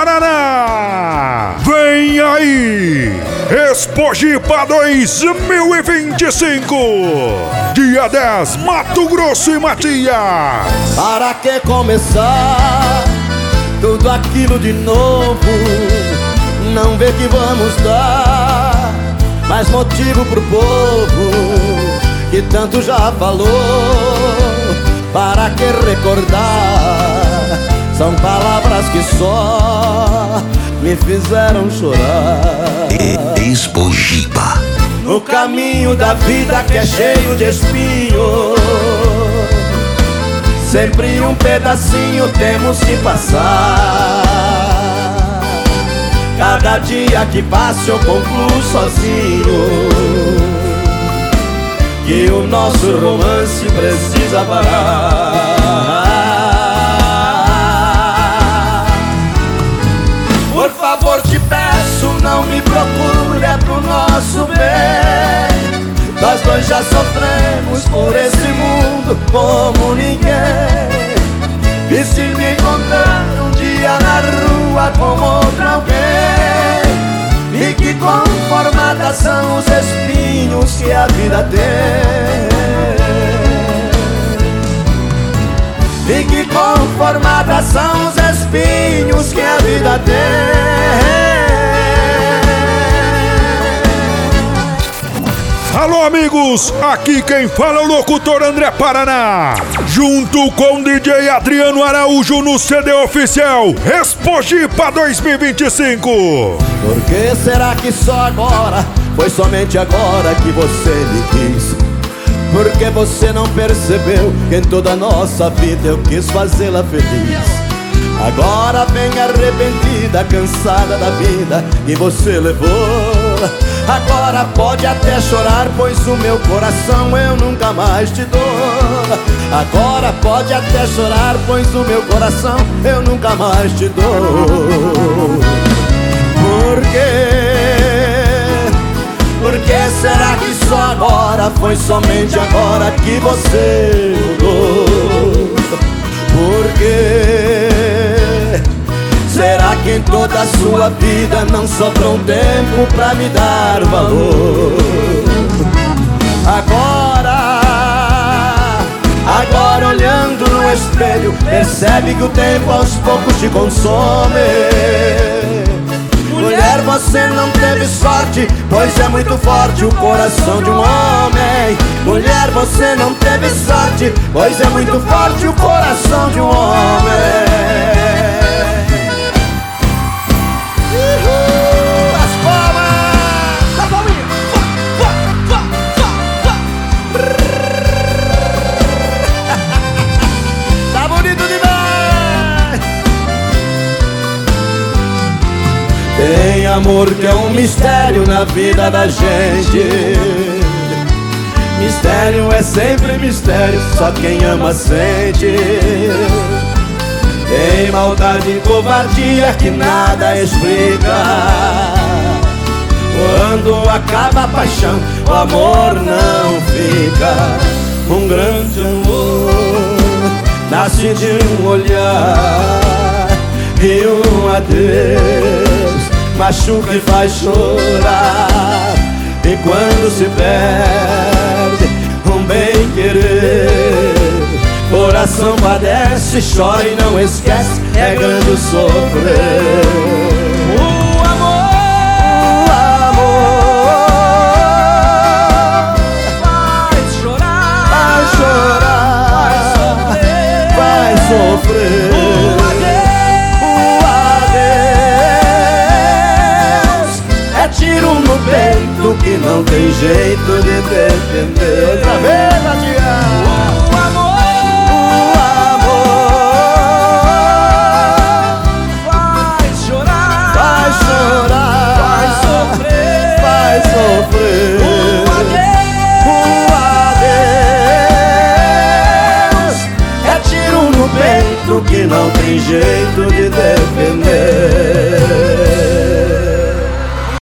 Paraná. Vem aí, Expojipa 2025, dia 10, Mato Grosso e Matias. Para que começar tudo aquilo de novo? Não vê que vamos dar mais motivo pro povo que tanto já falou. Para que recordar? São palavras que só me fizeram chorar. Expojipa. No caminho da vida que é cheio de espinhos, sempre um pedacinho temos que passar. Cada dia que passa eu concluo sozinho que o nosso romance precisa parar. Por favor te peço, não me procure, é pro nosso bem. Nós dois já sofremos por esse mundo como ninguém. E se me encontrar um dia na rua com outra alguém, fique conformada, são os espinhos que a vida tem. Fique conformada, são os espinhos que a vida tem. Alô amigos, aqui quem fala é o locutor André Paraná, junto com o DJ Adriano Araújo no CD oficial Expojipa 2025. Por que será que só agora, foi somente agora que você me quis? Por que você não percebeu que em toda a nossa vida eu quis fazê-la feliz? Agora vem arrependida, cansada da vida que você levou. Agora pode até chorar, pois o meu coração eu nunca mais te dou. Agora pode até chorar, pois o meu coração eu nunca mais te dou. Por quê? Por que será que só agora, foi somente agora que você mudou? Por quê? Será que em toda a sua vida não sobrou tempo pra me dar valor? Agora olhando no espelho, percebe que o tempo aos poucos te consome. Mulher, você não teve sorte, pois é muito forte o coração de um homem. Mulher, você não teve sorte, pois é muito forte o coração de um homem. As palmas! A palminha! Tá bonito demais! Tem amor que é um mistério na vida da gente. Mistério é sempre mistério, só quem ama sente. Tem maldade e covardia que nada explica. Quando acaba a paixão, o amor não fica. Um grande amor nasce de um olhar, e um adeus machuca e faz chorar. E quando se perde um bem-querer, coração padece, chora e não esquece, regando sofrer. O amor vai chorar, vai sofrer. O adeus é tiro no peito que não tem jeito de ter.